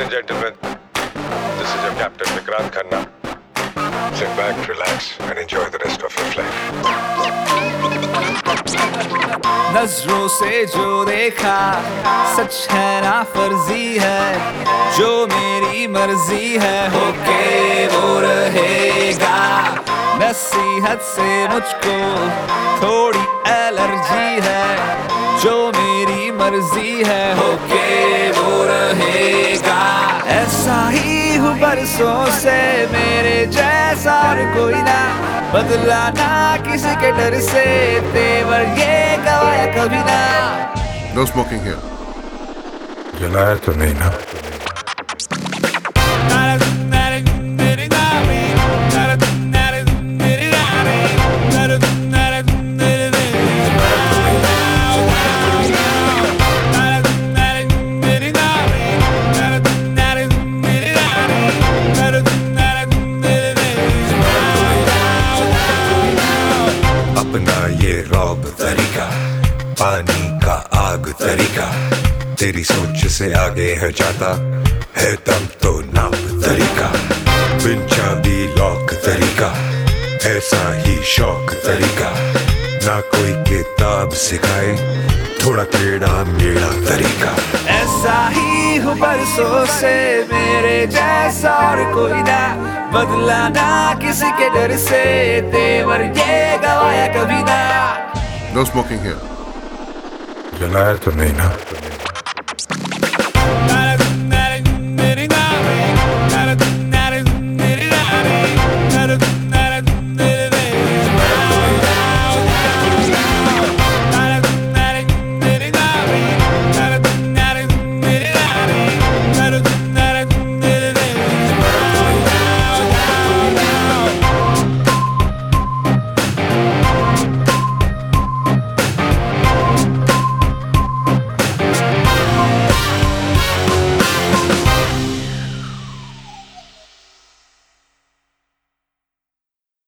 and gentlemen, this is your Captain Vikrant Khanna. Sit back, relax, and enjoy the rest of your flight. नजरों से जो देखा सच है ना फर्जी है, जो मेरी मर्जी है होके वो रहेगा। नसीहत से मुझको थोड़ी एलर्जी है, जो मेरी मर्जी है होके वो रहेगा। ऐसा ही हूँ बरसों से, मेरे जैसा और कोई ना, बदला ना किसी के डर से, तेवर ये गवाया कभी ना। No smoking here. जलाया तो नहीं ना? अपना ये रौब तरीका, पानी का आग तरीका, तेरी सोच से आगे है जाता है दम तो नाप तरीका। बिन चाबी लॉक तरीका, ऐसा ही शौक तरीका, ना कोई किताब सिखाए थोड़ा टेढ़ा मेढ़ा तरीका। ऐसा ही हूँ बरसों से, मेरे जैसा और कोई ना, बदला ना किसी के डर से, तेवर ये गवाया कभी ना। No smoking here. जलाया तो नहीं ना?